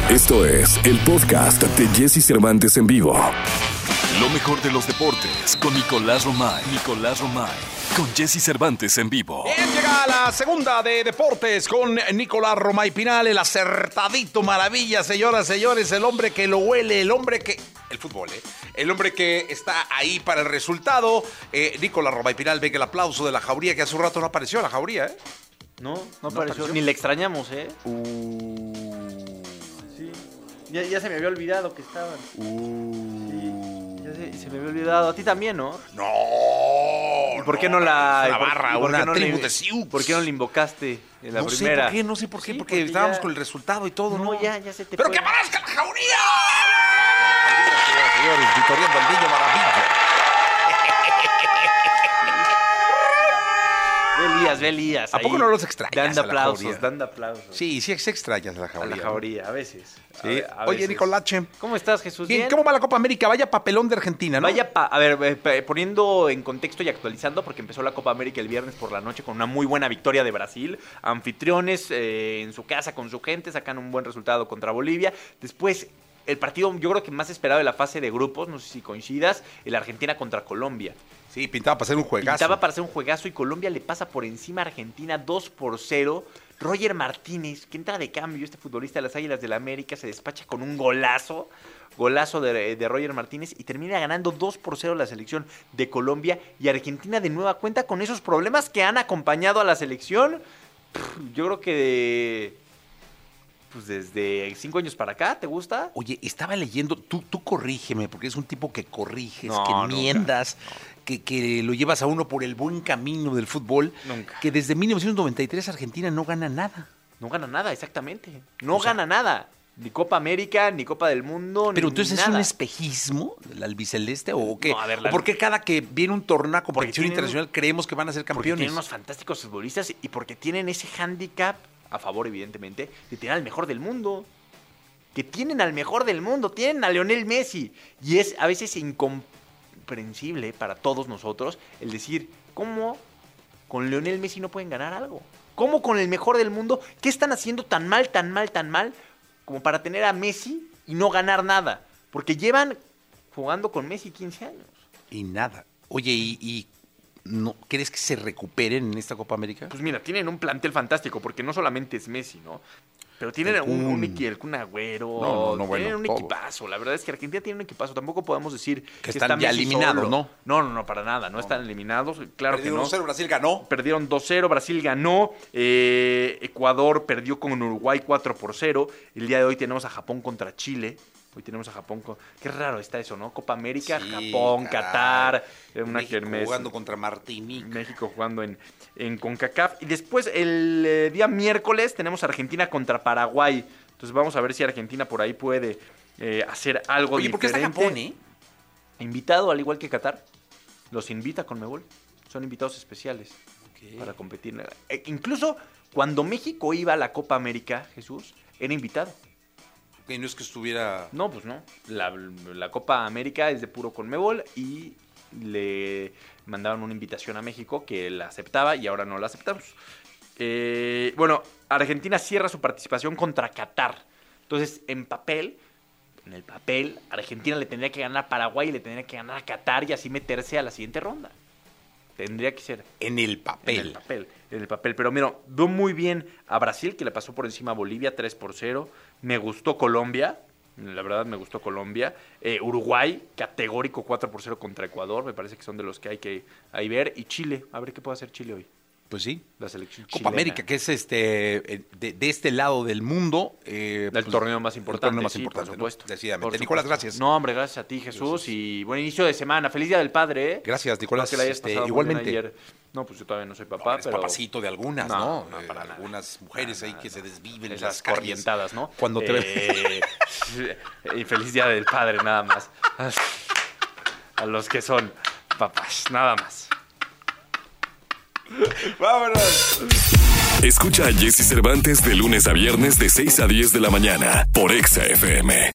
Esto es el podcast de Jesse Cervantes en vivo. Lo mejor de los deportes con Nicolás Romay. Con Jesse Cervantes en vivo. Bien, llega la segunda de deportes con Nicolás Romay Pinal, el acertadito maravilla, señoras, señores, el hombre que lo huele, el hombre que... El fútbol, el hombre que está ahí para el resultado. Nicolás Romay Pinal, venga el aplauso de la jauría, que hace un rato no apareció la jauría, No apareció. Ni le extrañamos, Sí. Ya se me había olvidado que estaban. Sí. Ya se me había olvidado. A ti también, ¿no? No. ¿Y por qué no la... La barra, una tribu de Sioux. ¿Por qué no la invocaste en la primera? No sé por qué, Sí, porque estábamos ya... con el resultado y todo, ¿no? Ya se te ¡Pero fue. que aparezca la jauría! Señores, victoriando al niño maravilla. Ve Elías. ¿A poco no los extrañas Dando a la aplausos, jauría? Sí, se extrañas a la A jauría. la jauría, a veces. Sí. A Oye, veces. Nicolache. ¿Cómo estás, Jesús? Bien, ¿cómo va la Copa América? Vaya papelón de Argentina, ¿no? A ver, poniendo en contexto y actualizando, porque empezó la Copa América el viernes por la noche con una muy buena victoria de Brasil. Anfitriones en su casa con su gente, sacan un buen resultado contra Bolivia. Después, el partido yo creo que más esperado de la fase de grupos, no sé si coincidas, el Argentina contra Colombia. Sí, pintaba para ser un juegazo. Pintaba para ser un juegazo y Colombia le pasa por encima a Argentina 2-0. Roger Martínez, que entra de cambio, este futbolista de las Águilas del la América, se despacha con un golazo de Roger Martínez y termina ganando 2-0 la selección de Colombia. Y Argentina de nueva cuenta con esos problemas que han acompañado a la selección. Yo creo que desde 5 años para acá, ¿te gusta? Oye, estaba leyendo, tú corrígeme, porque es un tipo que corriges, No, que nunca. enmiendas, que lo llevas a uno por el buen camino del fútbol. Nunca. Que desde 1993 Argentina no gana nada. No gana nada, exactamente. No gana nada. Ni Copa América, ni Copa del Mundo, Pero ni entonces nada. ¿es un espejismo del albiceleste o qué? No, a ver, ¿O por qué cada que viene un torneo, competición tienen- internacional, creemos que van a ser Porque campeones? tienen unos fantásticos futbolistas y porque tienen ese hándicap a favor, evidentemente, de tener al mejor del mundo. Que tienen al mejor del mundo, tienen a Lionel Messi. Y es a veces incomprensible para todos nosotros el decir, ¿cómo con Lionel Messi no pueden ganar algo? ¿Cómo con el mejor del mundo? ¿Qué están haciendo tan mal como para tener a Messi y no ganar nada? Porque llevan jugando con Messi 15 años. Y nada. Oye, ¿y no crees que se recuperen en esta Copa América? Pues mira, tienen un plantel fantástico, porque no solamente es Messi, ¿no? Pero tienen El el Kun Agüero, No, bueno, tienen un todo. equipazo. La verdad es que Argentina tiene un equipazo. Tampoco podemos decir Que están está ya Messi eliminados, solo. ¿no? No, para nada. No están eliminados. Claro Perdieron que no. 2-0, Brasil ganó. Perdieron 2-0, Brasil ganó, Ecuador perdió con Uruguay 4-0. El día de hoy tenemos a Japón contra Chile. Hoy tenemos a Japón Qué raro está eso, ¿no? Copa América, Sí, Japón, caray. Qatar, una México kermés. jugando contra Martinique. México jugando en CONCACAF. Y después, el día miércoles, tenemos Argentina contra Paraguay. Entonces vamos a ver si Argentina por ahí puede hacer algo Oye, ¿por qué diferente. está Japón, Invitado, al igual que Qatar. Los invita Conmebol. Son invitados especiales para competir. Incluso cuando México iba a la Copa América, Jesús, era invitado. Que no es que estuviera... No, pues no. La Copa América es de puro Conmebol y le mandaban una invitación a México que la aceptaba y ahora no la aceptamos. Bueno, Argentina cierra su participación contra Qatar. Entonces, en el papel, Argentina le tendría que ganar a Paraguay y le tendría que ganar a Qatar y así meterse a la siguiente ronda. Tendría que ser. En el papel. En el papel. Pero mira, veo muy bien a Brasil, que le pasó por encima a Bolivia 3-0. Me gustó Colombia. La verdad me gustó Colombia. Uruguay, categórico 4-0 contra Ecuador. Me parece que son de los que hay que ver. Y Chile. A ver qué puede hacer Chile hoy. Pues sí. La selección Copa chilena. América, que es de este lado del mundo. El torneo más importante. El torneo más sí, importante, por supuesto. ¿no? Decididamente. Por Nicolás, supuesto. gracias. No, hombre, gracias a ti, Jesús. Gracias. Y buen inicio de semana. Feliz Día del Padre, ¿eh? Gracias, Nicolás. Espero que la hayas pasado muy igualmente. bien ayer. No, pues yo todavía no soy papá, No, eres pero... papacito de algunas, ¿no? No, para nada. Algunas mujeres Para ahí que nada. se desviven en Esas las calles. corrientadas, ¿no? Cuando te ven. Y feliz Día del Padre, nada más. A los que son papás, nada más. ¡Vámonos! Escucha a Jesse Cervantes de lunes a viernes de 6 a 10 de la mañana por Exa FM.